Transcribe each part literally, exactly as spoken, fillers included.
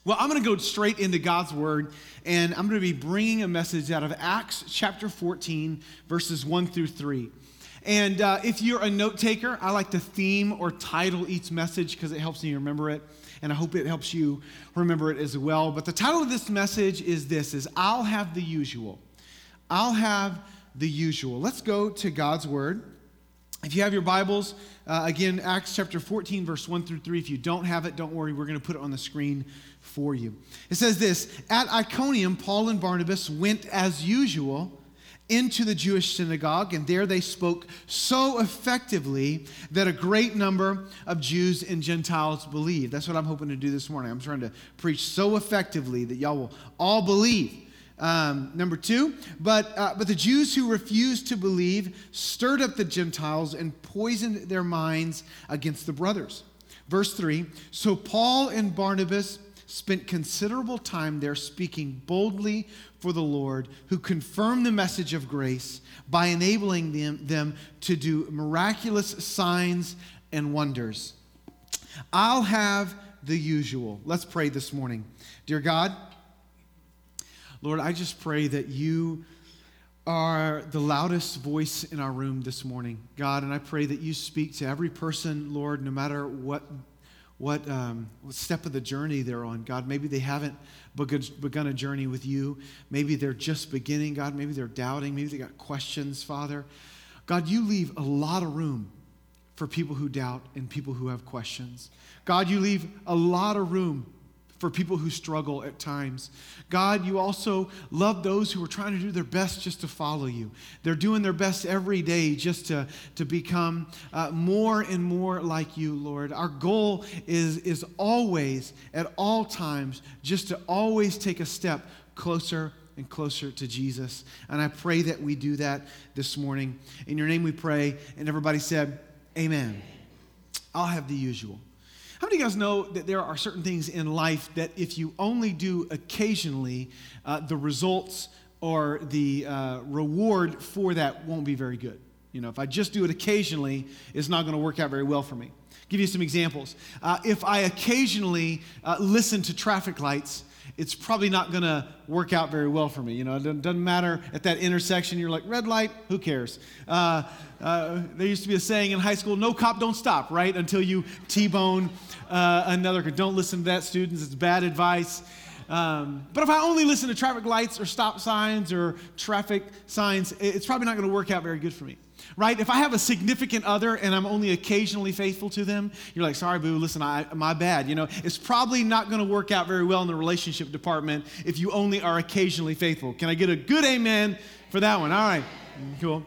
Well, I'm going to go straight into God's Word, and I'm going to be bringing a message out of Acts chapter fourteen, verses one through three. And uh, if you're a note taker, I like to theme or title each message because it helps me remember it, and I hope it helps you remember it as well. But the title of this message is this, is I'll have the usual. I'll have the usual. Let's go to God's Word. If you have your Bibles, uh, again, Acts chapter fourteen, verse one through three. If you don't have it, don't worry. We're going to put it on the screen for you. It says this, at Iconium, Paul and Barnabas went as usual into the Jewish synagogue, and there they spoke so effectively that a great number of Jews and Gentiles believed. That's what I'm hoping to do this morning. I'm trying to preach so effectively that y'all will all believe. Um, number two, but uh, but the Jews who refused to believe stirred up the Gentiles and poisoned their minds against the brothers. Verse three, so Paul and Barnabas spent considerable time there speaking boldly for the Lord, who confirmed the message of grace by enabling them, them to do miraculous signs and wonders. I'll have the usual. Let's pray this morning. Dear God, Lord, I just pray that you are the loudest voice in our room this morning, God, and I pray that you speak to every person, Lord, no matter what what, um, what step of the journey they're on. God, maybe they haven't begun, begun a journey with you. Maybe they're just beginning, God. Maybe they're doubting. Maybe they got questions, Father. God, you leave a lot of room for people who doubt and people who have questions. God, you leave a lot of room for people who struggle at times. God, you also love those who are trying to do their best just to follow you. They're doing their best every day just to, to become uh, more and more like you, Lord. Our goal is, is always, at all times, just to always take a step closer and closer to Jesus. And I pray that we do that this morning. In your name we pray, and everybody said, amen. I'll have the usual. How many of you guys know that there are certain things in life that if you only do occasionally, uh, the results or the uh, reward for that won't be very good? You know, if I just do it occasionally, it's not going to work out very well for me. Give you some examples. Uh, if I occasionally uh, listen to traffic lights, it's probably not going to work out very well for me. You know, it doesn't, doesn't matter at that intersection. You're like, red light, who cares? Uh, uh, there used to be a saying in high school, no cop, don't stop, right? Until you T-bone uh, another. Don't listen to that, students. It's bad advice. Um, but if I only listen to traffic lights or stop signs or traffic signs, it's probably not going to work out very good for me. Right? If I have a significant other and I'm only occasionally faithful to them, you're like, sorry, boo, listen, I, my bad. You know, it's probably not going to work out very well in the relationship department if you only are occasionally faithful. Can I get a good amen for that one? All right, cool.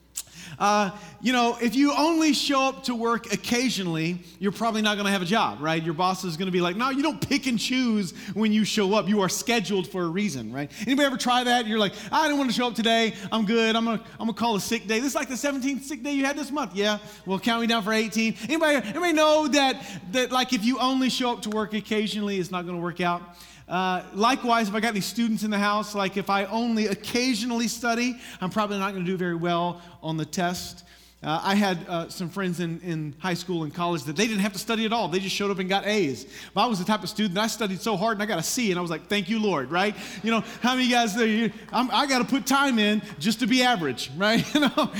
Uh, you know, if you only show up to work occasionally, you're probably not going to have a job, right? Your boss is going to be like, no, you don't pick and choose when you show up. You are scheduled for a reason, right? Anybody ever try that? You're like, I didn't want to show up today. I'm good. I'm going to I'm gonna call a sick day. This is like the seventeenth sick day you had this month. Yeah, well, count me down for eighteen. Anybody, anybody know that, that like if you only show up to work occasionally, it's not going to work out? Uh, likewise, if I got any students in the house, like if I only occasionally study, I'm probably not going to do very well on the test. Uh, I had uh, some friends in, in high school and college that they didn't have to study at all. They just showed up and got A's. But I was the type of student that I studied so hard and I got a C, and I was like, thank you, Lord, right? You know, how many of you guys, there, I'm, I got to put time in just to be average, right? You know,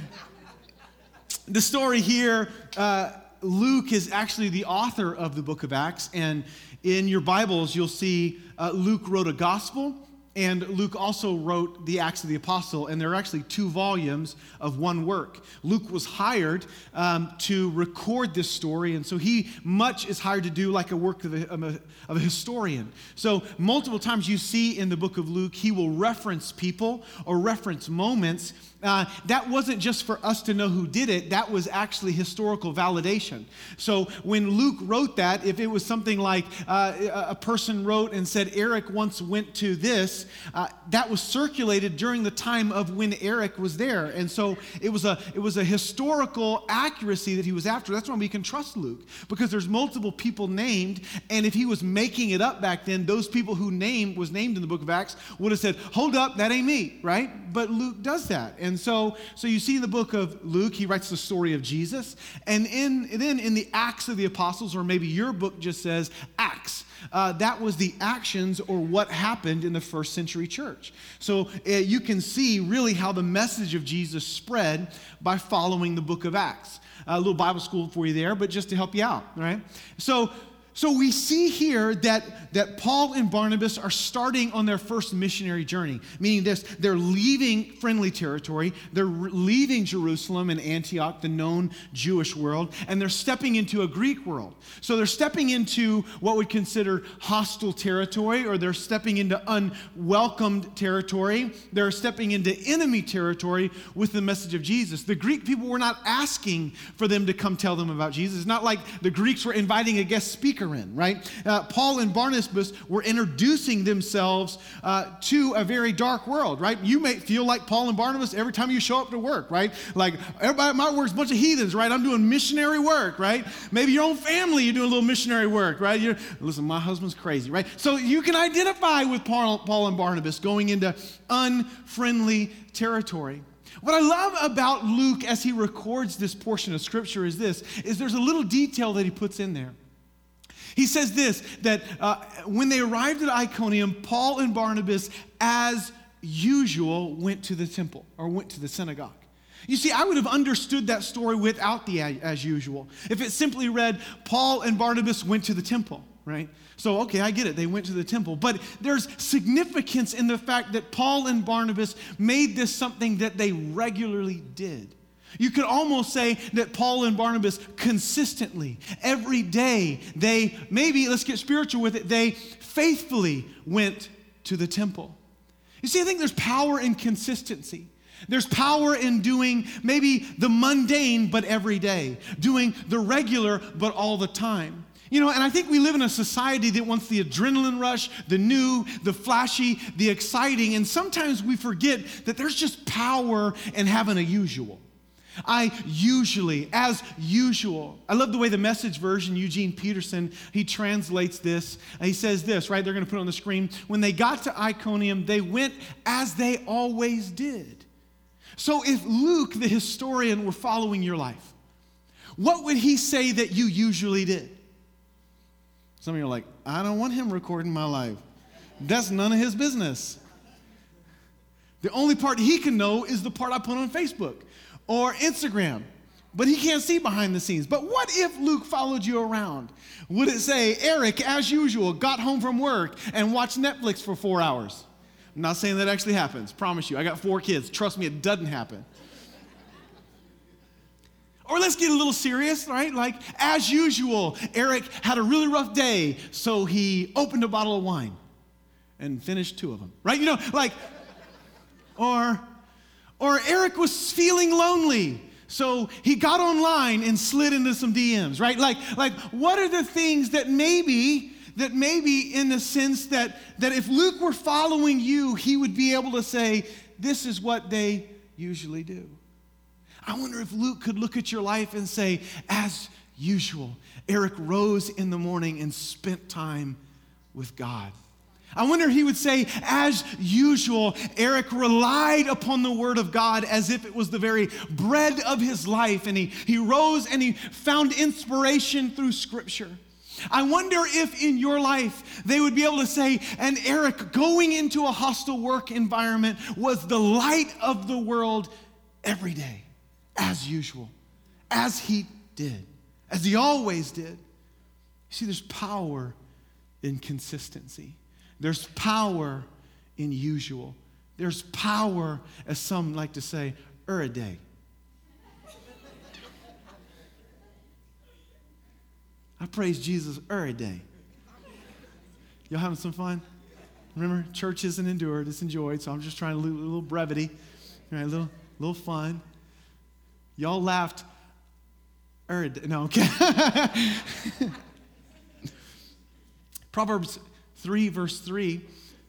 the story here, uh, Luke is actually the author of the book of Acts, and in your Bibles, you'll see uh, Luke wrote a gospel, and Luke also wrote the Acts of the Apostle, and there are actually two volumes of one work. Luke was hired um, to record this story, and so he much is hired to do like a work of a, of a, of a historian. So multiple times you see in the book of Luke, he will reference people or reference moments. Uh, that wasn't just for us to know who did it. That was actually historical validation. So when Luke wrote that, if it was something like uh, a person wrote and said, Eric once went to this, this, uh, that was circulated during the time of when Eric was there. And so it was a it was a historical accuracy that he was after. That's why we can trust Luke, because there's multiple people named, and if he was making it up back then, those people who named was named in the book of Acts would have said, hold up, that ain't me, right? But Luke does that. And so so you see in the book of Luke, he writes the story of Jesus, and in and then in the Acts of the Apostles, or maybe your book just says Acts, uh, that was the actions or what happened in the first century church. So uh, you can see really how the message of Jesus spread by following the book of Acts. A little Bible school for you there, but just to help you out, right? So So we see here that, that Paul and Barnabas are starting on their first missionary journey, meaning this, they're leaving friendly territory, they're leaving Jerusalem and Antioch, the known Jewish world, and they're stepping into a Greek world. So they're stepping into what we consider hostile territory, or they're stepping into unwelcomed territory. They're stepping into enemy territory with the message of Jesus. The Greek people were not asking for them to come tell them about Jesus. It's not like the Greeks were inviting a guest speaker in, right? Uh, Paul and Barnabas were introducing themselves uh, to a very dark world, right? You may feel like Paul and Barnabas every time you show up to work, right? Like, everybody at my work's a bunch of heathens, right? I'm doing missionary work, right? Maybe your own family, you're doing a little missionary work, right? You're, listen, my husband's crazy, right? So you can identify with Paul, Paul and Barnabas going into unfriendly territory. What I love about Luke as he records this portion of Scripture is this, is there's a little detail that he puts in there. He says this, that uh, when they arrived at Iconium, Paul and Barnabas, as usual, went to the temple, or went to the synagogue. You see, I would have understood that story without the as usual. If it simply read, Paul and Barnabas went to the temple, right? So, okay, I get it. They went to the temple. But there's significance in the fact that Paul and Barnabas made this something that they regularly did. You could almost say that Paul and Barnabas consistently, every day, they, maybe, let's get spiritual with it, they faithfully went to the temple. You see, I think there's power in consistency. There's power in doing maybe the mundane, but every day. Doing the regular, but all the time. You know, and I think we live in a society that wants the adrenaline rush, the new, the flashy, the exciting, and sometimes we forget that there's just power in having a usual. I usually, as usual. I love the way the Message version, Eugene Peterson, he translates this. He says this, right? They're going to put it on the screen. When they got to Iconium, they went as they always did. So if Luke, the historian, were following your life, what would he say that you usually did? Some of you are like, I don't want him recording my life. That's none of his business. The only part he can know is the part I put on Facebook or Instagram, but he can't see behind the scenes. But what if Luke followed you around? Would it say, Eric, as usual, got home from work and watched Netflix for four hours? I'm not saying that actually happens, promise you. I got four kids. Trust me, it doesn't happen. Or let's get a little serious, right? Like, as usual, Eric had a really rough day, so he opened a bottle of wine and finished two of them, right? You know, like, or... Or Eric was feeling lonely, so he got online and slid into some D Ms, right? Like, like what are the things that maybe, that maybe in the sense that, that if Luke were following you, he would be able to say, this is what they usually do. I wonder if Luke could look at your life and say, as usual, Eric rose in the morning and spent time with God. I wonder if he would say, as usual, Eric relied upon the word of God as if it was the very bread of his life, and he, he rose and he found inspiration through Scripture. I wonder if in your life they would be able to say, and Eric going into a hostile work environment was the light of the world every day, as usual, as he did, as he always did. You see, there's power in consistency. There's power in usual. There's power, as some like to say, er a day. I praise Jesus er a day. Y'all having some fun? Remember, church isn't endured, it's enjoyed, so I'm just trying a little, little brevity, right, a little, little fun. Y'all laughed er a day. No, okay. Proverbs three, verse three,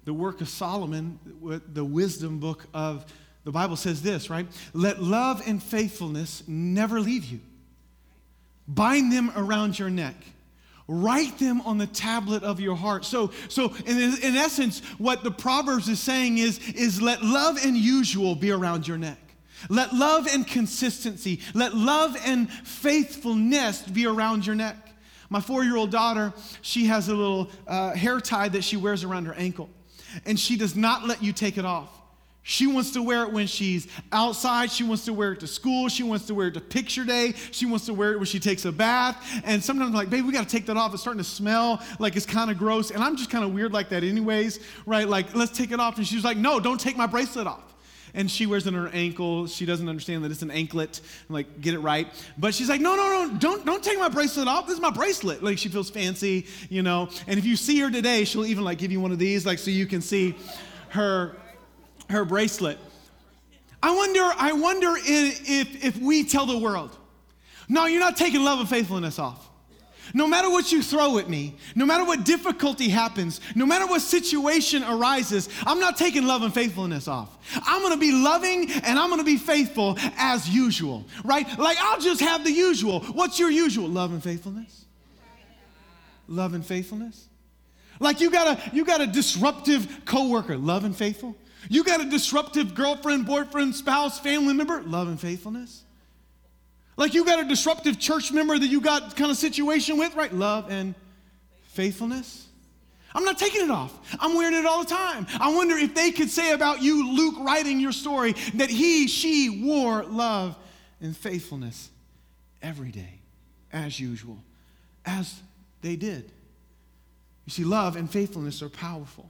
the work of Solomon, the wisdom book of the Bible says this, right? Let love and faithfulness never leave you. Bind them around your neck. Write them on the tablet of your heart. So, so in, in essence, what the Proverbs is saying is, is let love and usual be around your neck. Let love and consistency, let love and faithfulness be around your neck. My four-year-old daughter, she has a little uh, hair tie that she wears around her ankle, and she does not let you take it off. She wants to wear it when she's outside. She wants to wear it to school. She wants to wear it to picture day. She wants to wear it when she takes a bath. And sometimes I'm like, babe, we got to take that off. It's starting to smell like it's kind of gross. And I'm just kind of weird like that anyways, right? Like, let's take it off. And she's like, no, don't take my bracelet off. And she wears it on her ankle. She doesn't understand that it's an anklet. I'm like, get it right. But she's like, no, no, no, don't, don't take my bracelet off. This is my bracelet. Like, she feels fancy, you know. And if you see her today, she'll even like give you one of these, like, so you can see her her bracelet. I wonder, I wonder if, if we tell the world, no, you're not taking love and faithfulness off. No matter what you throw at me, no matter what difficulty happens, no matter what situation arises, I'm not taking love and faithfulness off. I'm going to be loving and I'm going to be faithful as usual, right? Like, I'll just have the usual. What's your usual? Love and faithfulness? Love and faithfulness? Like, you got a, you got a disruptive coworker, love and faithful? You got a disruptive girlfriend, boyfriend, spouse, family member, love and faithfulness? Like, you got a disruptive church member that you got kind of situation with, right? Love and faithfulness. I'm not taking it off. I'm wearing it all the time. I wonder if they could say about you, Luke, writing your story, that he, she wore love and faithfulness every day, as usual, as they did. You see, love and faithfulness are powerful.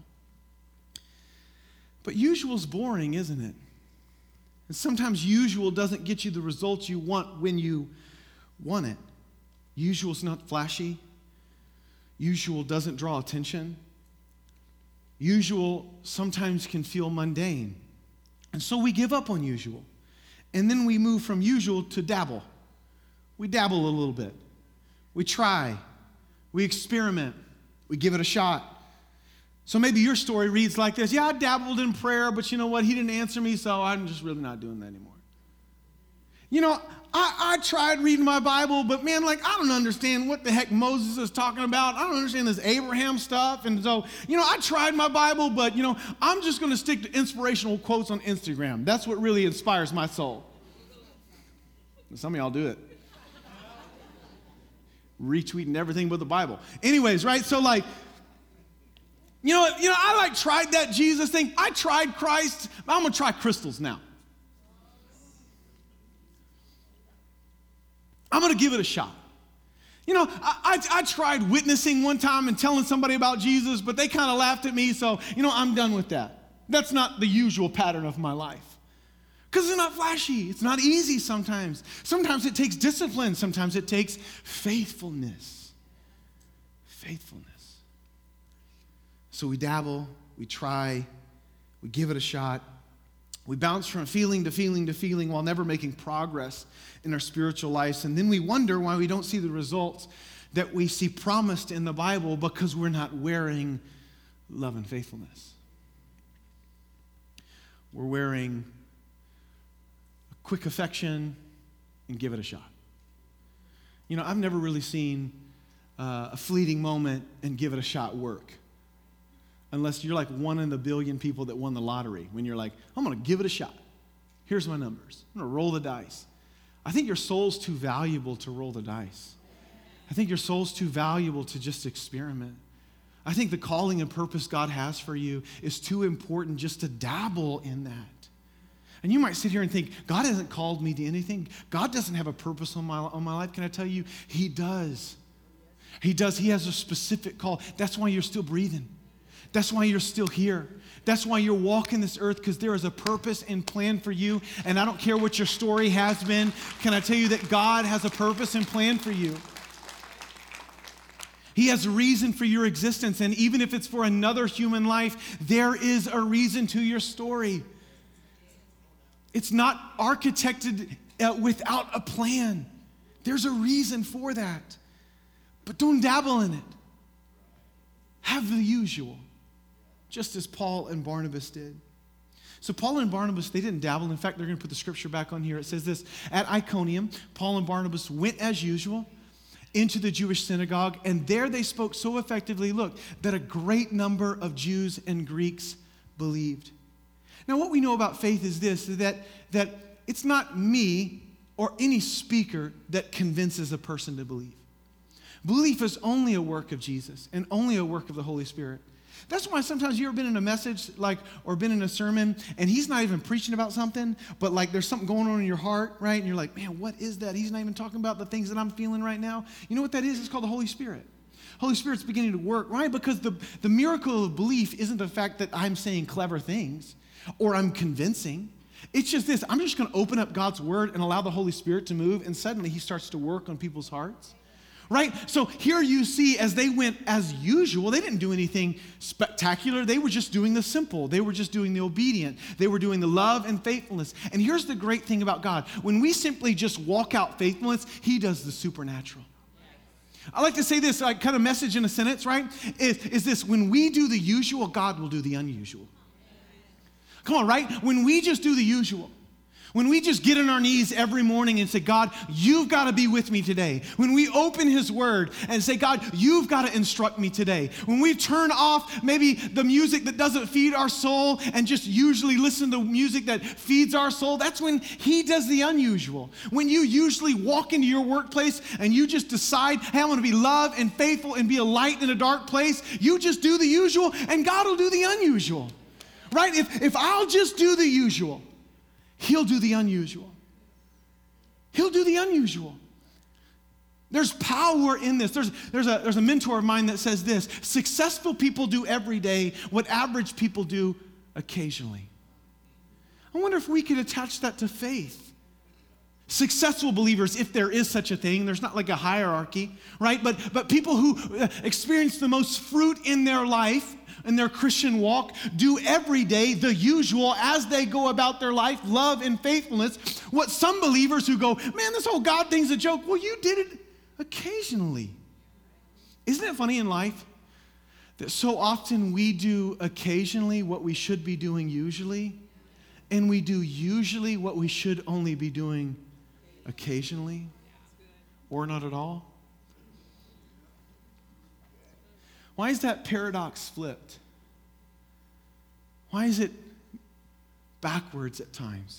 But usual's boring, isn't it? And sometimes usual doesn't get you the results you want when you want it. Usual's not flashy. Usual doesn't draw attention. Usual sometimes can feel mundane. And so we give up on usual. And then we move from usual to dabble. We dabble a little bit. We try. We experiment. We give it a shot. So maybe your story reads like this. Yeah, I dabbled in prayer, but you know what? He didn't answer me, so I'm just really not doing that anymore. You know, I, I tried reading my Bible, but man, like, I don't understand what the heck Moses is talking about. I don't understand this Abraham stuff. And so, you know, I tried my Bible, but, you know, I'm just going to stick to inspirational quotes on Instagram. That's what really inspires my soul. Some of y'all do it. Retweeting everything but the Bible. Anyways, right? So, like, You know, you know, I like tried that Jesus thing. I tried Christ. I'm going to try crystals now. I'm going to give it a shot. You know, I, I, I tried witnessing one time and telling somebody about Jesus, but they kind of laughed at me, so, you know, I'm done with that. That's not the usual pattern of my life. Because it's not flashy. It's not easy sometimes. Sometimes it takes discipline. Sometimes it takes faithfulness. Faithfulness. So we dabble, we try, we give it a shot. We bounce from feeling to feeling to feeling while never making progress in our spiritual lives. And then we wonder why we don't see the results that we see promised in the Bible because we're not wearing love and faithfulness. We're wearing a quick affection and give it a shot. You know, I've never really seen uh, a fleeting moment and give it a shot work. Unless you're like one in a billion people that won the lottery. When you're like, I'm going to give it a shot. Here's my numbers. I'm going to roll the dice. I think your soul's too valuable to roll the dice. I think your soul's too valuable to just experiment. I think the calling and purpose God has for you is too important just to dabble in that. And you might sit here and think, God hasn't called me to anything. God doesn't have a purpose on my, on my life. Can I tell you? He does. He does. He has a specific call. That's why you're still breathing. That's why you're still here. That's why you're walking this earth, because there is a purpose and plan for you. And I don't care what your story has been. Can I tell you that God has a purpose and plan for you? He has a reason for your existence. And even if it's for another human life, there is a reason to your story. It's not architected uh, without a plan. There's a reason for that. But don't dabble in it. Have the usual. just as Paul and Barnabas did. So Paul and Barnabas, they didn't dabble. In fact, they're going to put the scripture back on here. It says this, at Iconium, Paul and Barnabas went as usual into the Jewish synagogue, and there they spoke so effectively, look, that a great number of Jews and Greeks believed. Now, what we know about faith is this, that, that it's not me or any speaker that convinces a person to believe. Belief is only a work of Jesus and only a work of the Holy Spirit. That's why sometimes you ever been in a message like or been in a sermon and he's not even preaching about something, but like there's something going on in your heart, right? And you're like, man, what is that? He's not even talking about the things that I'm feeling right now. You know what that is? It's called the Holy Spirit. Holy Spirit's beginning to work, right? Because the, the miracle of belief isn't the fact that I'm saying clever things or I'm convincing. It's just this, I'm just going to open up God's word and allow the Holy Spirit to move, and suddenly he starts to work on people's hearts. Right? So here you see as they went as usual, they didn't do anything spectacular. They were just doing the simple. They were just doing the obedient. They were doing the love and faithfulness. And here's the great thing about God. When we simply just walk out faithfulness, he does the supernatural. I like to say this like kind of message in a sentence, right? Is, is this, when we do the usual, God will do the unusual. Come on, right? When we just do the usual. When we just get on our knees every morning and say, God, you've got to be with me today. When we open his word and say, God, you've got to instruct me today. When we turn off maybe the music that doesn't feed our soul and just usually listen to music that feeds our soul, that's when he does the unusual. When you usually walk into your workplace and you just decide, hey, I'm going to be love and faithful and be a light in a dark place, you just do the usual and God will do the unusual. Right? If, if I'll just do the usual, he'll do the unusual. He'll do the unusual. There's power in this. There's, there's, a, there's a mentor of mine that says this, successful people do every day what average people do occasionally. I wonder if we could attach that to faith. Successful believers, if there is such a thing, there's not like a hierarchy, right? But, but people who experience the most fruit in their life, in their Christian walk, do every day the usual as they go about their life, love and faithfulness. What some believers who go, man, this whole God thing's a joke. Well, you did it occasionally. Isn't it funny in life that so often we do occasionally what we should be doing usually, and we do usually what we should only be doing occasionally or not at all? Why is that paradox flipped? Why is it backwards at times?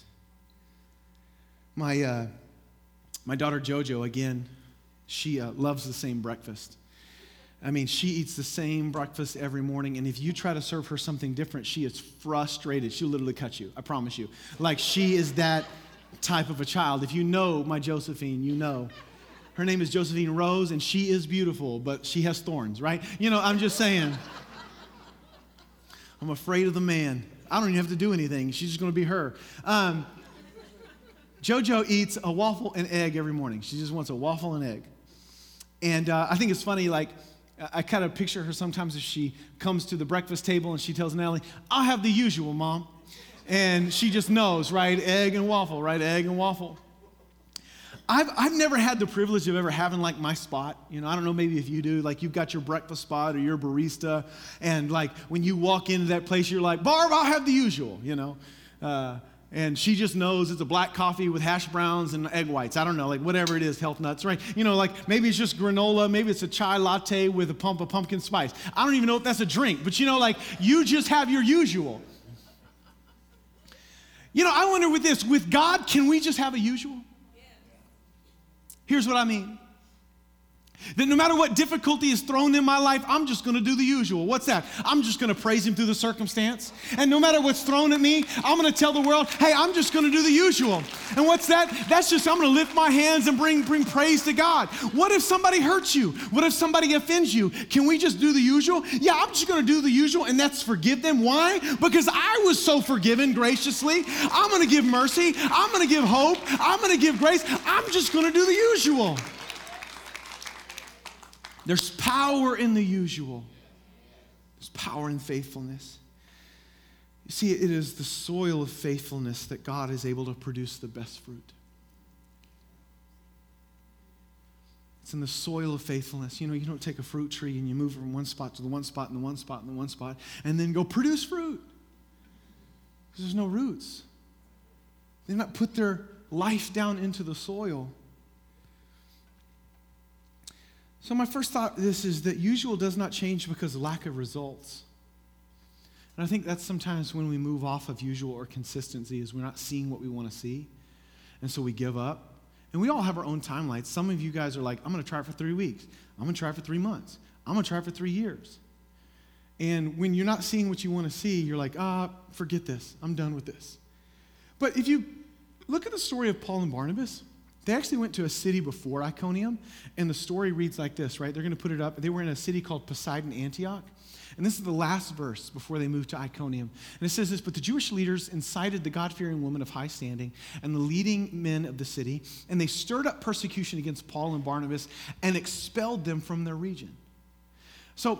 My uh, my daughter JoJo, again, she uh, loves the same breakfast. I mean, she eats the same breakfast every morning, and if you try to serve her something different, she is frustrated. She'll literally cut you, I promise you. Like, she is that type of a child. If you know my Josephine, you know. Her name is Josephine Rose, and she is beautiful, but she has thorns, right? You know, I'm just saying. I'm afraid of the man. I don't even have to do anything. She's just going to be her. Um, JoJo eats a waffle and egg every morning. She just wants a waffle and egg. And uh, I think it's funny, like, I kind of picture her sometimes if she comes to the breakfast table and she tells Natalie, I'll have the usual, Mom. And she just knows, right? Egg and waffle, right? Egg and waffle. I've, I've never had the privilege of ever having like my spot. You know, I don't know, maybe if you do, like you've got your breakfast spot or your barista, and like when you walk into that place, you're like, Barb, I'll have the usual, you know. Uh, and she just knows it's a black coffee with hash browns and egg whites. I don't know, like whatever it is, health nuts, right? You know, like maybe it's just granola, maybe it's a chai latte with a pump of pumpkin spice. I don't even know if that's a drink, but you know, like you just have your usual. You know, I wonder with this, with God, can we just have a usual? Here's what I mean. That no matter what difficulty is thrown in my life, I'm just going to do the usual. What's that? I'm just going to praise him through the circumstance. And no matter what's thrown at me, I'm going to tell the world, hey, I'm just going to do the usual. And what's that? That's just, I'm going to lift my hands and bring, bring praise to God. What if somebody hurts you? What if somebody offends you? Can we just do the usual? Yeah, I'm just going to do the usual, and that's forgive them. Why? Because I was so forgiven graciously. I'm going to give mercy. I'm going to give hope. I'm going to give grace. I'm just going to do the usual. There's power in the usual. There's power in faithfulness. You see, it is the soil of faithfulness that God is able to produce the best fruit. It's in the soil of faithfulness. You know, you don't take a fruit tree and you move from one spot to the one spot and the one spot and the one spot and then go produce fruit. Because there's no roots. They've not put their life down into the soil. So my first thought this is that usual does not change because of lack of results. And I think that's sometimes when we move off of usual or consistency is we're not seeing what we want to see. And so we give up. And we all have our own timelines. Some of you guys are like, I'm going to try it for three weeks. I'm going to try it for three months. I'm going to try it for three years. And when you're not seeing what you want to see, you're like, ah, forget this. I'm done with this. But if you look at the story of Paul and Barnabas, they actually went to a city before Iconium, and the story reads like this, right? They're going to put it up. They were in a city called Poseidon, Antioch. And this is the last verse before they moved to Iconium. And it says this, but the Jewish leaders incited the God-fearing women of high standing and the leading men of the city, and they stirred up persecution against Paul and Barnabas and expelled them from their region. So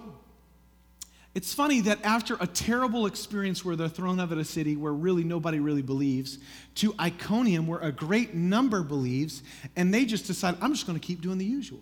it's funny that after a terrible experience where they're thrown out of a city where really nobody really believes, to Iconium where a great number believes, and they just decide, I'm just going to keep doing the usual.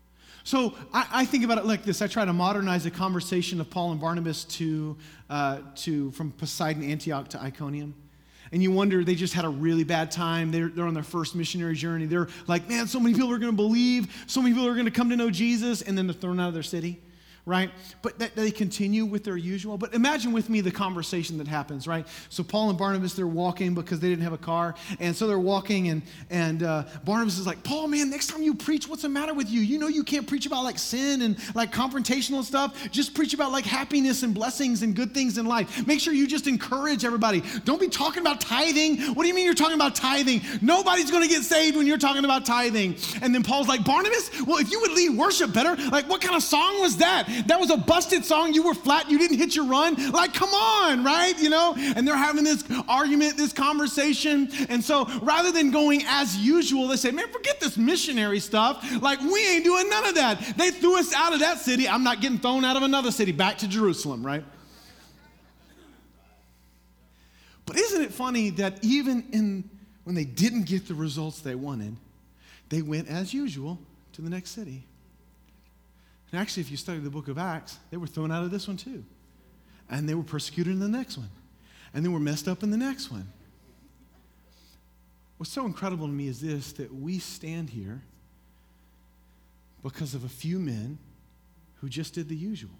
So I, I think about it like this. I try to modernize a conversation of Paul and Barnabas to, uh, to from Poseidon, Antioch to Iconium. And you wonder, they just had a really bad time. They're, they're on their first missionary journey. They're like, man, so many people are going to believe. So many people are going to come to know Jesus. And then they're thrown out of their city, right? But that, they continue with their usual. But imagine with me the conversation that happens, right? So Paul and Barnabas, they're walking because they didn't have a car. And so they're walking, and, and uh, Barnabas is like, Paul, man, next time you preach, what's the matter with you? You know you can't preach about like sin and like confrontational stuff. Just preach about like happiness and blessings and good things in life. Make sure you just encourage everybody. Don't be talking about tithing. What do you mean you're talking about tithing? Nobody's going to get saved when you're talking about tithing. And then Paul's like, Barnabas, well, if you would lead worship better, like what kind of song was that? That was a busted song. You were flat. You didn't hit your run. Like, come on, right? You know? And they're having this argument, this conversation. And so rather than going as usual, they say, man, forget this missionary stuff. Like, we ain't doing none of that. They threw us out of that city. I'm not getting thrown out of another city. Back to Jerusalem, right? But isn't it funny that even in when they didn't get the results they wanted, they went as usual to the next city? And actually, if you study the book of Acts, they were thrown out of this one too. And they were persecuted in the next one. And they were messed up in the next one. What's so incredible to me is this, that we stand here because of a few men who just did the usual.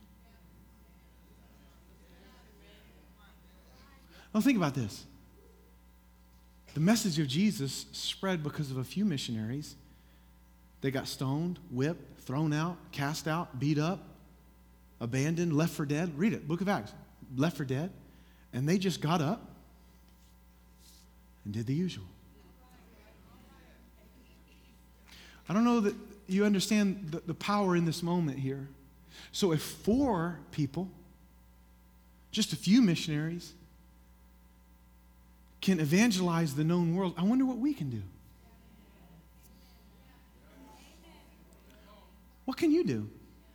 Now think about this. The message of Jesus spread because of a few missionaries. They got stoned, whipped, thrown out, cast out, beat up, abandoned, left for dead. Read it, book of Acts. Left for dead. And they just got up and did the usual. I don't know that you understand the, the power in this moment here. So if four people, just a few missionaries, can evangelize the known world, I wonder what we can do. What can you do?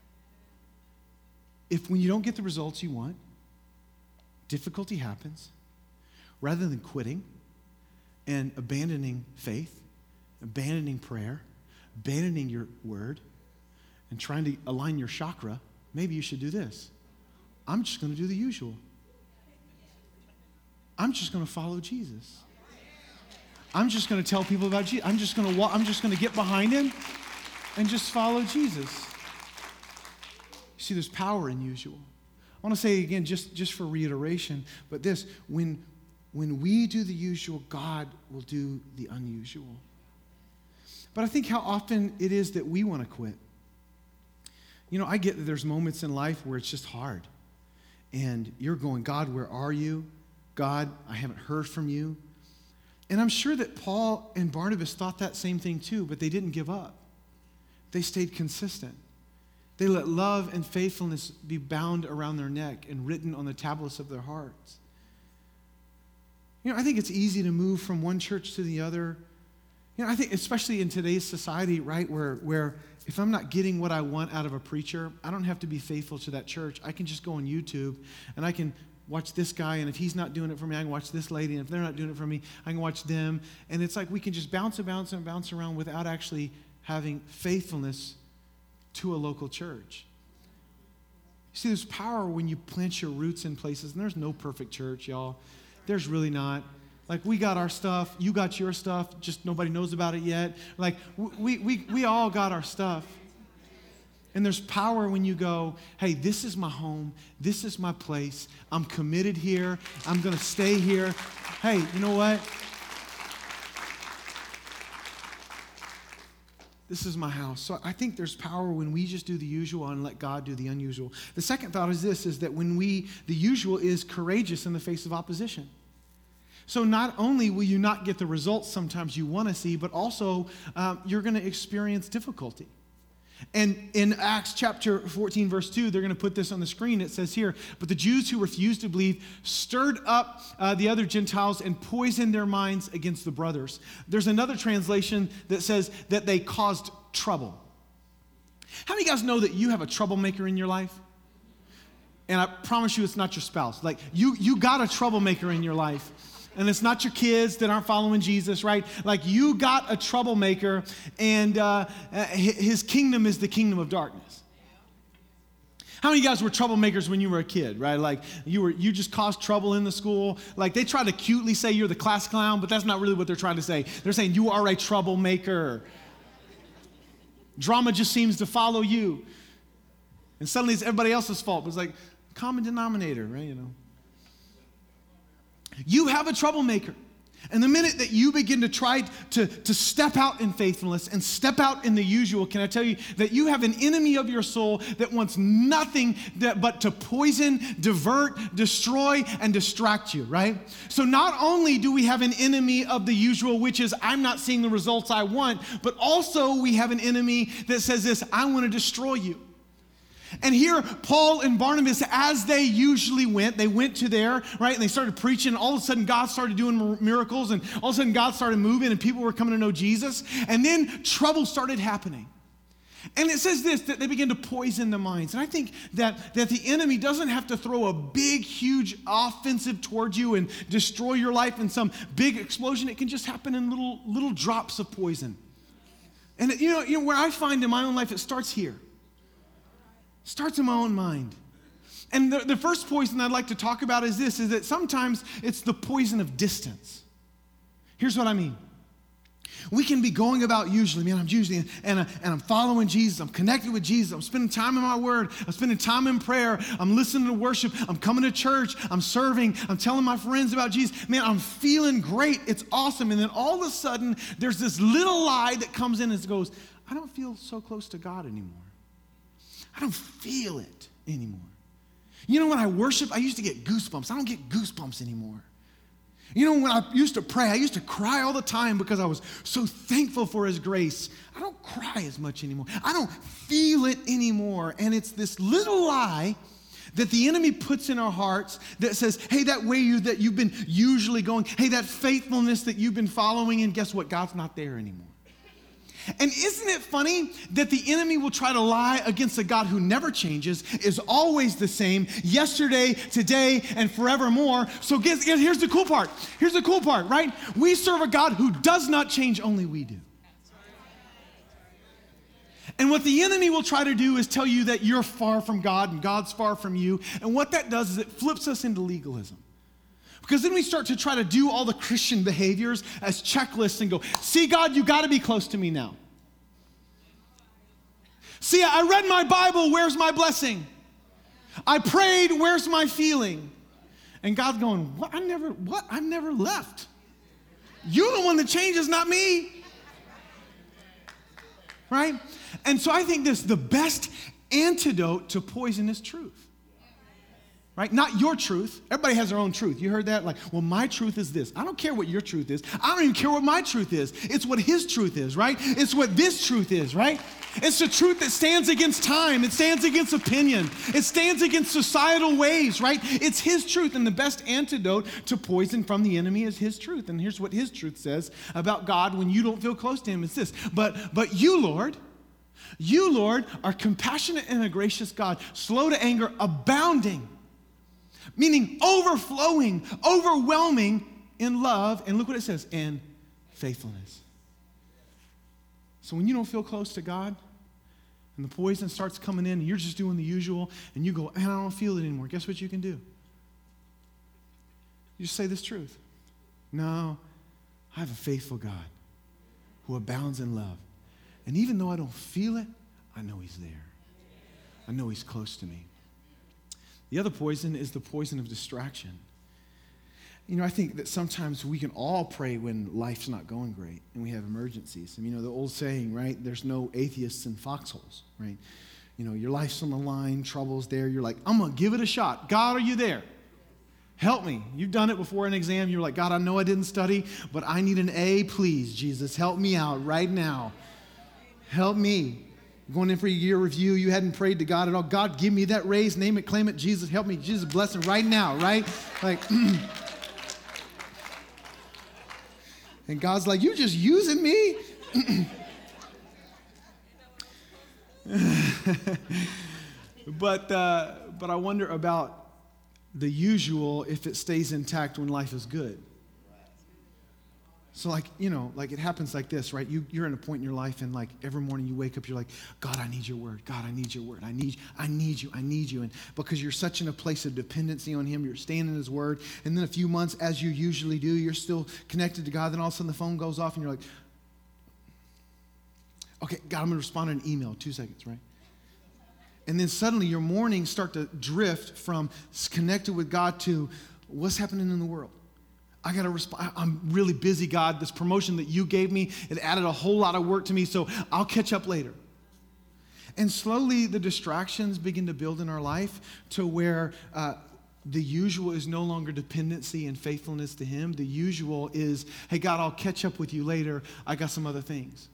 If when you don't get the results you want, difficulty happens, rather than quitting and abandoning faith, abandoning prayer, abandoning your word, and trying to align your chakra, maybe you should do this. I'm just going to do the usual. I'm just going to follow Jesus. I'm just going to tell people about Jesus. I'm just going to walk, I'm just going to get behind him and just follow Jesus. You see, there's power in usual. I want to say again, just, just for reiteration, but this, when, when we do the usual, God will do the unusual. But I think how often it is that we want to quit. You know, I get that there's moments in life where it's just hard. And you're going, God, where are you? God, I haven't heard from you. And I'm sure that Paul and Barnabas thought that same thing too, but they didn't give up. They stayed consistent. They let love and faithfulness be bound around their neck and written on the tablets of their hearts. You know, I think it's easy to move from one church to the other. You know, I think especially in today's society, right, where, where if I'm not getting what I want out of a preacher, I don't have to be faithful to that church. I can just go on YouTube and I can watch this guy, and if he's not doing it for me, I can watch this lady, and if they're not doing it for me, I can watch them. And it's like we can just bounce and bounce and bounce around without actually having faithfulness to a local church. You see, there's power when you plant your roots in places, and there's no perfect church, y'all. There's really not. Like, we got our stuff, you got your stuff, just nobody knows about it yet. Like, we we we all got our stuff. And there's power when you go, hey, this is my home, this is my place, I'm committed here, I'm gonna stay here. Hey, you know what? This is my house. So I think there's power when we just do the usual and let God do the unusual. The second thought is this, is that when we, the usual is courageous in the face of opposition. So not only will you not get the results sometimes you want to see, but also um, you're going to experience difficulty. And in Acts chapter fourteen, verse two, they're going to put this on the screen. It says here, but the Jews who refused to believe stirred up uh, the other Gentiles and poisoned their minds against the brothers. There's another translation that says that they caused trouble. How many of you guys know that you have a troublemaker in your life? And I promise you it's not your spouse. Like, you, you got a troublemaker in your life. And it's not your kids that aren't following Jesus, right? Like, you got a troublemaker, and uh, his kingdom is the kingdom of darkness. How many of you guys were troublemakers when you were a kid, right? Like, you were you just caused trouble in the school. Like, they try to cutely say you're the class clown, but that's not really what they're trying to say. They're saying you are a troublemaker. Drama just seems to follow you. And suddenly it's everybody else's fault. It's like common denominator, right? You know. You have a troublemaker. And the minute that you begin to try to, to step out in faithfulness and step out in the usual, can I tell you that you have an enemy of your soul that wants nothing that, but to poison, divert, destroy, and distract you, right? So not only do we have an enemy of the usual, which is I'm not seeing the results I want, but also we have an enemy that says this, I want to destroy you. And here, Paul and Barnabas, as they usually went, they went to there, right, and they started preaching, and all of a sudden God started doing miracles, and all of a sudden God started moving, and people were coming to know Jesus, and then trouble started happening. And it says this, that they began to poison the minds. And I think that, that the enemy doesn't have to throw a big, huge offensive towards you and destroy your life in some big explosion. It can just happen in little, little drops of poison. And, it, you know, you know, where I find in my own life, it starts here. Starts in my own mind. And the, the first poison I'd like to talk about is this, is that sometimes it's the poison of distance. Here's what I mean. We can be going about usually, man, I'm usually, and, and I'm following Jesus, I'm connected with Jesus, I'm spending time in my word, I'm spending time in prayer, I'm listening to worship, I'm coming to church, I'm serving, I'm telling my friends about Jesus. Man, I'm feeling great, it's awesome. And then all of a sudden, there's this little lie that comes in and goes, I don't feel so close to God anymore. I don't feel it anymore. You know, when I worship, I used to get goosebumps. I don't get goosebumps anymore. You know, when I used to pray, I used to cry all the time because I was so thankful for his grace. I don't cry as much anymore. I don't feel it anymore. And it's this little lie that the enemy puts in our hearts that says, hey, that way you, that you've been usually going, hey, that faithfulness that you've been following, and guess what? God's not there anymore. And isn't it funny that the enemy will try to lie against a God who never changes, is always the same, yesterday, today, and forevermore? So guess, guess, here's the cool part. Here's the cool part, right? We serve a God who does not change, only we do. And what the enemy will try to do is tell you that you're far from God and God's far from you. And what that does is it flips us into legalism. Because then we start to try to do all the Christian behaviors as checklists and go, see, God, you got to be close to me now. See, I read my Bible, where's my blessing? I prayed, where's my feeling? And God's going, what? I never, what? I've never left. You're the one that changes, not me. Right? And so I think this, the best antidote to poison is truth. Right? Not your truth. Everybody has their own truth. You heard that? Like, well, my truth is this. I don't care what your truth is. I don't even care what my truth is. It's what his truth is, right? It's what this truth is, right? It's the truth that stands against time. It stands against opinion. It stands against societal ways, right? It's his truth. And the best antidote to poison from the enemy is his truth. And here's what his truth says about God when you don't feel close to him. It's this. But, but you, Lord, you, Lord, are compassionate and a gracious God, slow to anger, abounding, meaning overflowing, overwhelming in love. And look what it says, and faithfulness. So when you don't feel close to God and the poison starts coming in and you're just doing the usual and you go, man, I don't feel it anymore, guess what you can do? You just say this truth. No, I have a faithful God who abounds in love. And even though I don't feel it, I know he's there. I know he's close to me. The other poison is the poison of distraction. You know, I think that sometimes we can all pray when life's not going great and we have emergencies. And you know, the old saying, right? There's no atheists in foxholes, right? You know, your life's on the line, trouble's there. You're like, I'm going to give it a shot. God, are you there? Help me. You've done it before an exam. You're like, God, I know I didn't study, but I need an A. Please, Jesus, help me out right now. Help me. Going in for a year review, you hadn't prayed to God at all. God, give me that raise, name it, claim it. Jesus, help me. Jesus, bless him right now, right? Like, and God's like, you just using me? but uh, but I wonder about the usual if it stays intact when life is good. So like, you know, like it happens like this, right? You, you're in a point in your life and like every morning you wake up, you're like, God, I need your word. God, I need your word. I need, I need you. I need you. And because you're such in a place of dependency on him, you're staying in his word. And then a few months, as you usually do, you're still connected to God. Then all of a sudden the phone goes off and you're like, okay, God, I'm going to respond to an email. Two seconds, right? And then suddenly your mornings start to drift from connected with God to what's happening in the world. I got to respond. I'm really busy, God. This promotion that you gave me, it added a whole lot of work to me, so I'll catch up later. And slowly the distractions begin to build in our life to where uh, the usual is no longer dependency and faithfulness to him. The usual is, hey, God, I'll catch up with you later. I got some other things.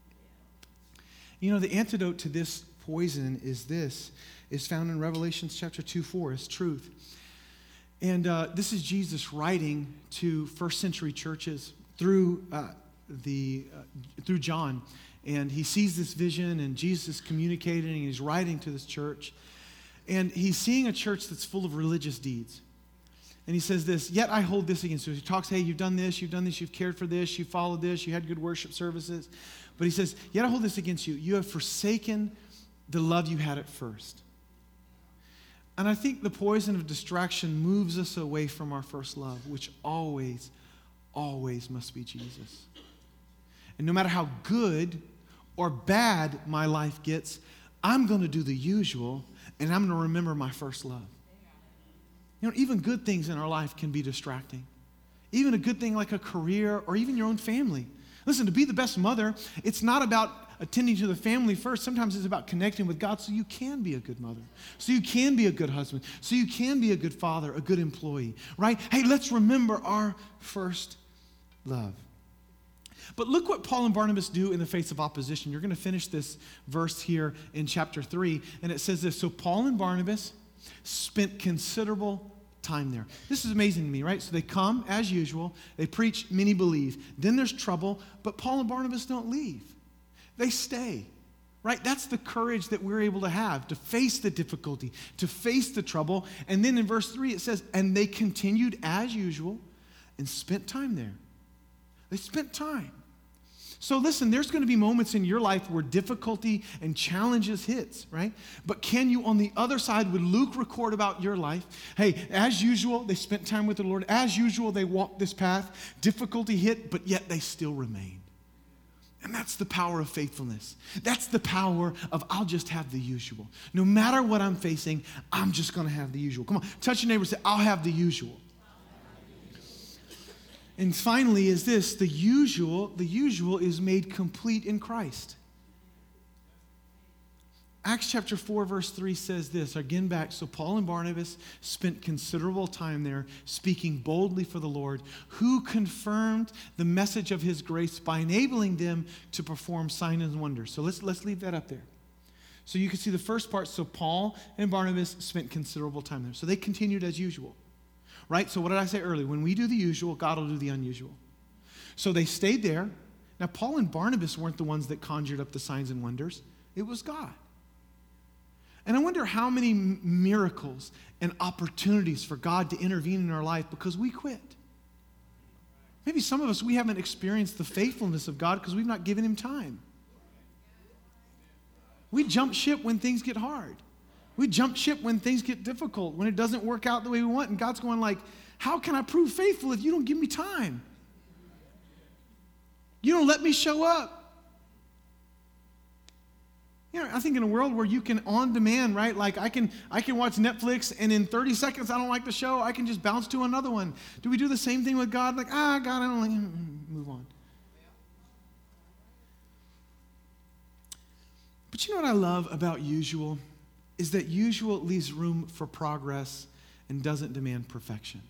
You know, the antidote to this poison is this, is found in Revelation chapter two, four, is truth. And uh, this is Jesus writing to first century churches through uh, the uh, through John. And he sees this vision and Jesus is communicating and he's writing to this church. And he's seeing a church that's full of religious deeds. And he says this, yet I hold this against you. He talks, hey, you've done this, you've done this, you've cared for this, you followed this, you had good worship services. But he says, yet I hold this against you. You have forsaken the love you had at first. And I think the poison of distraction moves us away from our first love, which always, always must be Jesus. And no matter how good or bad my life gets, I'm going to do the usual, and I'm going to remember my first love. You know, even good things in our life can be distracting. Even a good thing like a career or even your own family. Listen, to be the best mother, it's not about attending to the family first. Sometimes it's about connecting with God so you can be a good mother, so you can be a good husband, so you can be a good father, a good employee, right? Hey, let's remember our first love. But look what Paul and Barnabas do in the face of opposition. You're going to finish this verse here in chapter three, and it says this, so Paul and Barnabas spent considerable time there. This is amazing to me, right? So they come as usual, they preach, many believe. Then there's trouble, but Paul and Barnabas don't leave. They stay, right? That's the courage that we're able to have, to face the difficulty, to face the trouble. And then in verse three it says, and they continued as usual and spent time there. They spent time. So listen, there's going to be moments in your life where difficulty and challenges hits, right? But can you, on the other side, would Luke record about your life? Hey, as usual, they spent time with the Lord. As usual, they walked this path. Difficulty hit, but yet they still remained. And that's the power of faithfulness. That's the power of I'll just have the usual. No matter what I'm facing, I'm just going to have the usual. Come on, touch your neighbor and say, I'll have the usual. And finally is this, the usual, the usual is made complete in Christ. Acts chapter four, verse three says this, again back, so Paul and Barnabas spent considerable time there speaking boldly for the Lord, who confirmed the message of his grace by enabling them to perform signs and wonders. So let's, let's leave that up there. So you can see the first part, so Paul and Barnabas spent considerable time there. So they continued as usual. Right? So what did I say earlier? When we do the usual, God will do the unusual. So they stayed there. Now, Paul and Barnabas weren't the ones that conjured up the signs and wonders. It was God. And I wonder how many miracles and opportunities for God to intervene in our life because we quit. Maybe some of us, we haven't experienced the faithfulness of God because we've not given him time. We jump ship when things get hard. We jump ship when things get difficult, when it doesn't work out the way we want. And God's going like, how can I prove faithful if you don't give me time? You don't let me show up. You know, I think in a world where you can on demand, right? Like I can I can watch Netflix and in thirty seconds I don't like the show, I can just bounce to another one. Do we do the same thing with God? Like, ah, God, I don't like, move on. But you know what I love about usual is that usual leaves room for progress and doesn't demand perfection.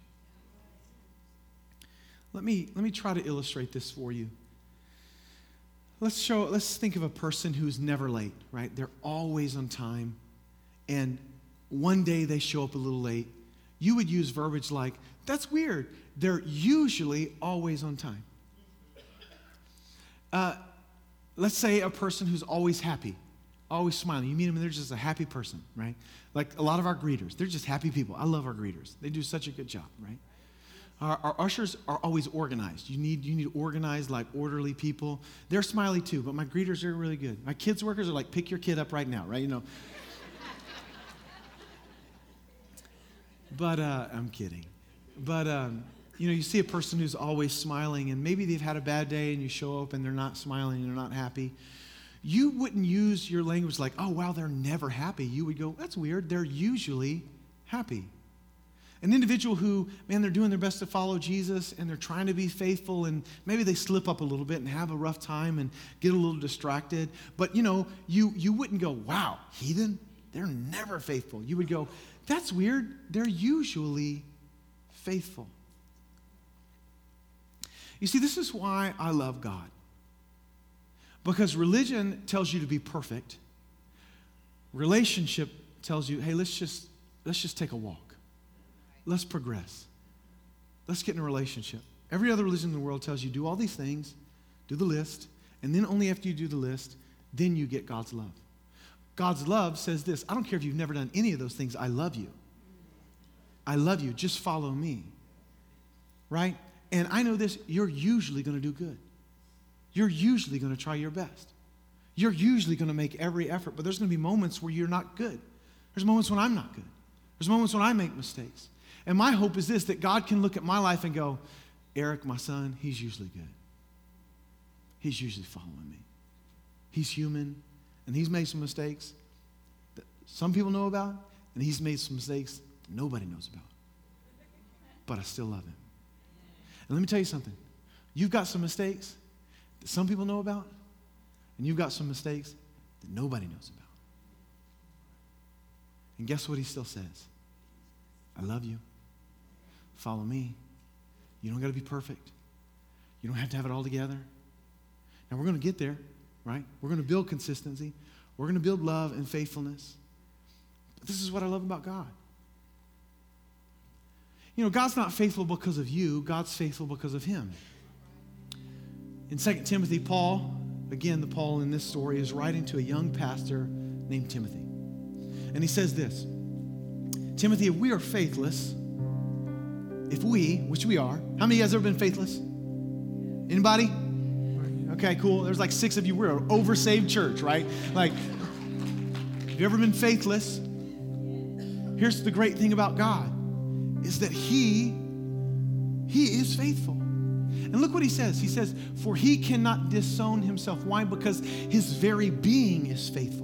Let me let me try to illustrate this for you. Let's show, let's think of a person who's never late, right? They're always on time, and one day they show up a little late. You would use verbiage like, that's weird. They're usually always on time. Uh, let's say a person who's always happy, always smiling. You meet them and they're just a happy person, right? Like a lot of our greeters, they're just happy people. I love our greeters. They do such a good job, right? Our, our ushers are always organized. You need you need organized, like orderly people. They're smiley too, but my greeters are really good. My kids workers are like, pick your kid up right now, right? You know. But uh, I'm kidding. But um, you know, you see a person who's always smiling, and maybe they've had a bad day, and you show up and they're not smiling, and they're not happy. You wouldn't use your language like, oh wow, they're never happy. You would go, that's weird. They're usually happy. An individual who, man, they're doing their best to follow Jesus and they're trying to be faithful, and maybe they slip up a little bit and have a rough time and get a little distracted. But, you know, you, you wouldn't go, wow, heathen, they're never faithful. You would go, that's weird. They're usually faithful. You see, this is why I love God. Because religion tells you to be perfect. Relationship tells you, hey, let's just let's just take a walk. Let's progress. Let's get in a relationship. Every other religion in the world tells you do all these things, do the list, and then only after you do the list, then you get God's love. God's love says this, I don't care if you've never done any of those things, I love you. I love you, just follow me. Right? And I know this, you're usually going to do good. You're usually going to try your best. You're usually going to make every effort, but there's going to be moments where you're not good. There's moments when I'm not good. There's moments when I make mistakes. And my hope is this, that God can look at my life and go, Eric, my son, he's usually good. He's usually following me. He's human, and he's made some mistakes that some people know about, and he's made some mistakes that nobody knows about. But I still love him. And let me tell you something. You've got some mistakes that some people know about, and you've got some mistakes that nobody knows about. And guess what he still says? I love you. Follow me. You don't got to be perfect. You don't have to have it all together. Now, we're going to get there, right? We're going to build consistency. We're going to build love and faithfulness. But this is what I love about God. You know, God's not faithful because of you. God's faithful because of him. In Second Timothy, Paul, again, the Paul in this story, is writing to a young pastor named Timothy. And he says this, Timothy, if we are faithless, if we, which we are, how many of you guys have ever been faithless? Anybody? Okay, cool. There's like six of you. We're an over-saved church, right? Like, have you ever been faithless? Here's the great thing about God, is that he, he is faithful. And look what he says. He says, for he cannot disown himself. Why? Because his very being is faithful.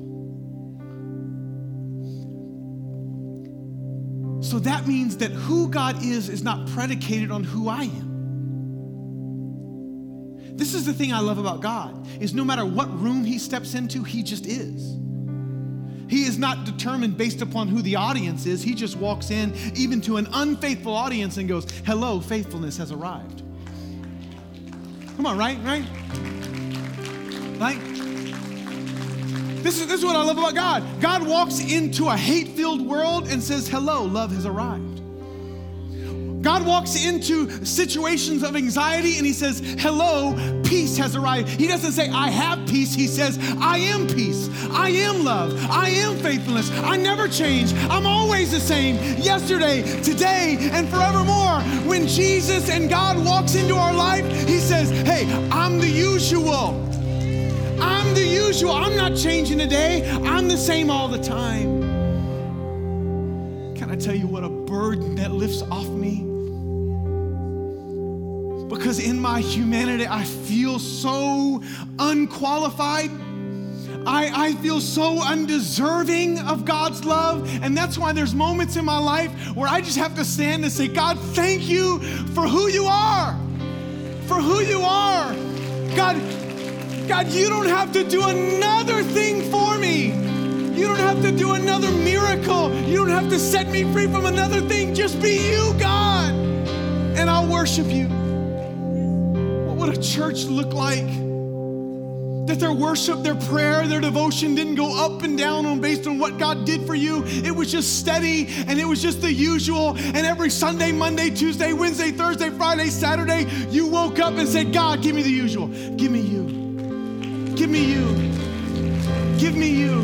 So that means that who God is is not predicated on who I am. This is the thing I love about God, is no matter what room he steps into, he just is. He is not determined based upon who the audience is. He just walks in even to an unfaithful audience and goes, hello, faithfulness has arrived. Come on, right? Right? Right? This is, this is what I love about God. God walks into a hate-filled world and says, hello, love has arrived. God walks into situations of anxiety and he says, hello, peace has arrived. He doesn't say, I have peace. He says, I am peace. I am love. I am faithfulness. I never change. I'm always the same, yesterday, today, and forevermore. When Jesus and God walks into our life, he says, hey, I'm the usual. I'm I'm the usual. I'm not changing today. I'm the same all the time. Can I tell you what a burden that lifts off me? Because in my humanity, I feel so unqualified. I, I feel so undeserving of God's love. And that's why there's moments in my life where I just have to stand and say, God, thank you for who you are. For who you are. God, God, you don't have to do another thing for me. You don't have to do another miracle. You don't have to set me free from another thing. Just be you, God. And I'll worship you. What would a church look like? That their worship, their prayer, their devotion didn't go up and down on based on what God did for you. It was just steady, and it was just the usual. And every Sunday, Monday, Tuesday, Wednesday, Thursday, Friday, Saturday, you woke up and said, God, give me the usual. Give me you. Give me you. Give me you.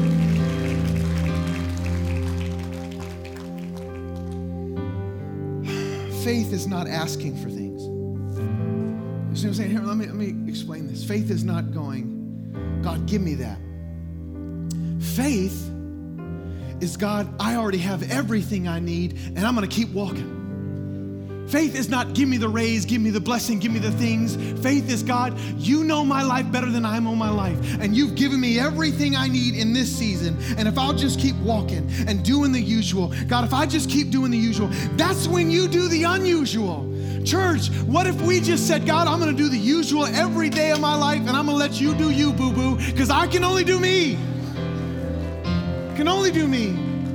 Faith is not asking for things. You see what I'm saying? Here, let me, let me explain this. Faith is not going, God, give me that. Faith is, God, I already have everything I need, and I'm going to keep walking. Faith is not, give me the raise, give me the blessing, give me the things. Faith is, God, you know my life better than I know my life, and you've given me everything I need in this season, and if I'll just keep walking and doing the usual, God, if I just keep doing the usual, that's when you do the unusual. Church, what if we just said, God, I'm going to do the usual every day of my life, and I'm going to let you do you, boo-boo, because I can only do me. Can only do me.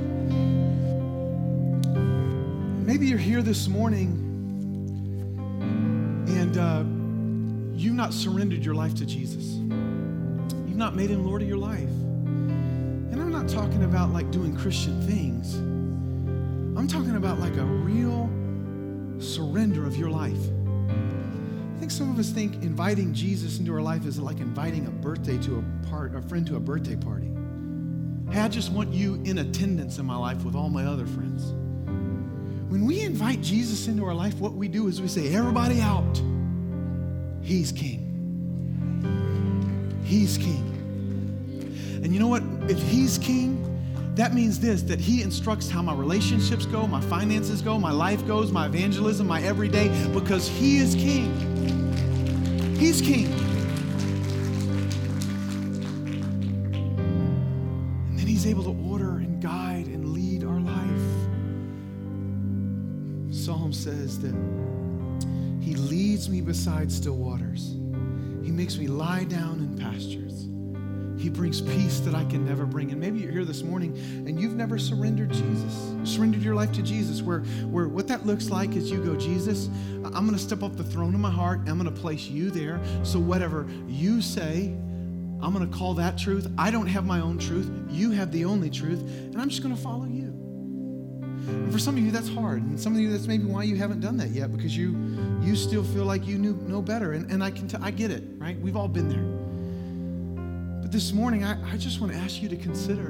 Maybe you're here this morning, and uh, you've not surrendered your life to Jesus. You've not made him Lord of your life. And I'm not talking about like doing Christian things. I'm talking about like a real surrender of your life. I think some of us think inviting Jesus into our life is like inviting a birthday to a part, a friend to a birthday party. Hey, I just want you in attendance in my life with all my other friends. When we invite Jesus into our life, what we do is we say, everybody out. He's king. He's king. And you know what? If he's king, that means this, that he instructs how my relationships go, my finances go, my life goes, my evangelism, my everyday, because he is king. He's king. And then he's able to order and guide and lead our life. Psalm says that he leads me beside still waters. He makes me lie down in pastures. He brings peace that I can never bring. And maybe you're here this morning and you've never surrendered Jesus, surrendered your life to Jesus, where, where what that looks like is you go, Jesus, I'm going to step off the throne of my heart. I'm going to place you there. So whatever you say, I'm going to call that truth. I don't have my own truth. You have the only truth. And I'm just going to follow you. And for some of you, that's hard. And some of you, that's maybe why you haven't done that yet, because you you still feel like you knew know better. And, and I can t- I get it, right? We've all been there. But this morning, I, I just want to ask you to consider,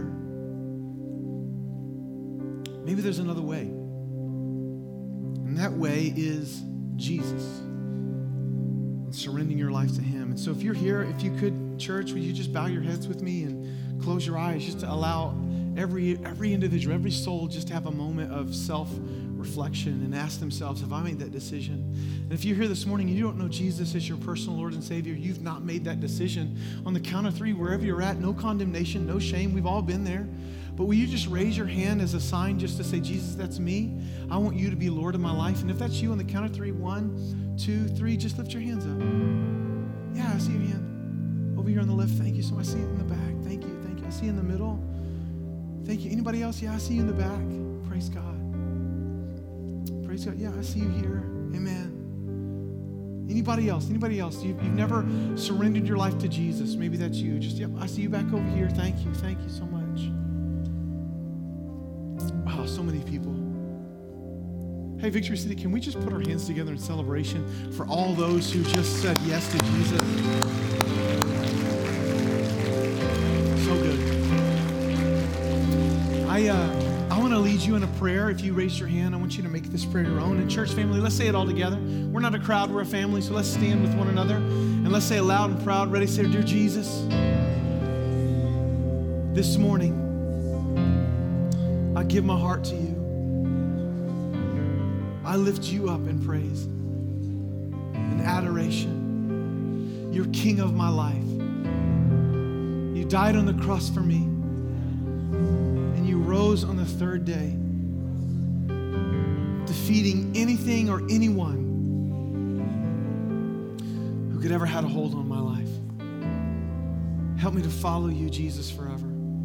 maybe there's another way. And that way is Jesus. And surrendering your life to him. And so if you're here, if you could, church, will you just bow your heads with me and close your eyes, just to allow every every individual, every soul just to have a moment of self-reflection and ask themselves, have I made that decision? And if you're here this morning and you don't know Jesus as your personal Lord and Savior, you've not made that decision, on the count of three, wherever you're at, no condemnation, no shame, we've all been there. But will you just raise your hand as a sign just to say, Jesus, that's me. I want you to be Lord of my life. And if that's you, on the count of three, one, two, three, just lift your hands up. Yeah, I see your hand. Over here on the left, thank you. So I see it in the back. Thank you, thank you. I see you in the middle. Thank you. Anybody else? Yeah, I see you in the back. Praise God. Praise God. Yeah, I see you here. Amen. Anybody else? Anybody else? You've, you've never surrendered your life to Jesus. Maybe that's you. Just, yep, I see you back over here. Thank you. Thank you so much. Wow, so many people. Hey, Victory City, can we just put our hands together in celebration for all those who just said yes to Jesus? So good. I uh, I want to lead you in a prayer. If you raised your hand, I want you to make this prayer your own. And church family, let's say it all together. We're not a crowd, we're a family, so let's stand with one another. And let's say it loud and proud. Ready, say, dear Jesus, This morning, I give my heart to you. I lift you up in praise and adoration. You're King of my life. You died on the cross for me, and you rose on the third day, defeating anything or anyone who could ever had a hold on my life. Help me to follow you, Jesus, forever.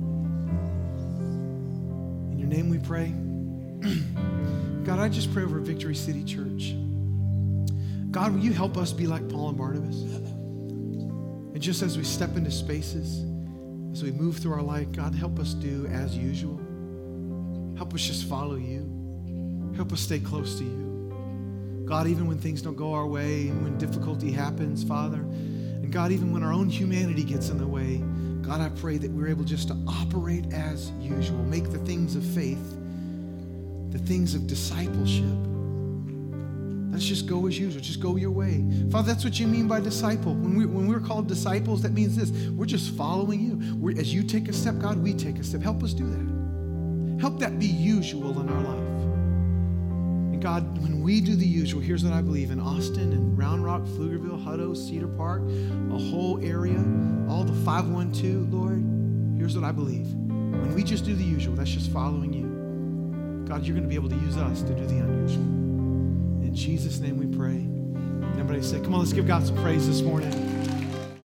In your name we pray. God, I just pray over Victory City Church. God, will you help us be like Paul and Barnabas? And just as we step into spaces, as we move through our life, God, help us do as usual. Help us just follow you. Help us stay close to you. God, even when things don't go our way and when difficulty happens, Father, and God, even when our own humanity gets in the way, God, I pray that we're able just to operate as usual. Make the things of faith, the things of discipleship. Let's just go as usual. Just go your way. Father, that's what you mean by disciple. When, we, when we're called disciples, that means this. We're just following you. We're, as you take a step, God, we take a step. Help us do that. Help that be usual in our life. And God, when we do the usual, here's what I believe. In Austin and Round Rock, Pflugerville, Hutto, Cedar Park, a whole area, all the five one two, Lord, here's what I believe. When we just do the usual, that's just following you. God, you're going to be able to use us to do the unusual. In Jesus' name we pray. Everybody say, come on, let's give God some praise this morning.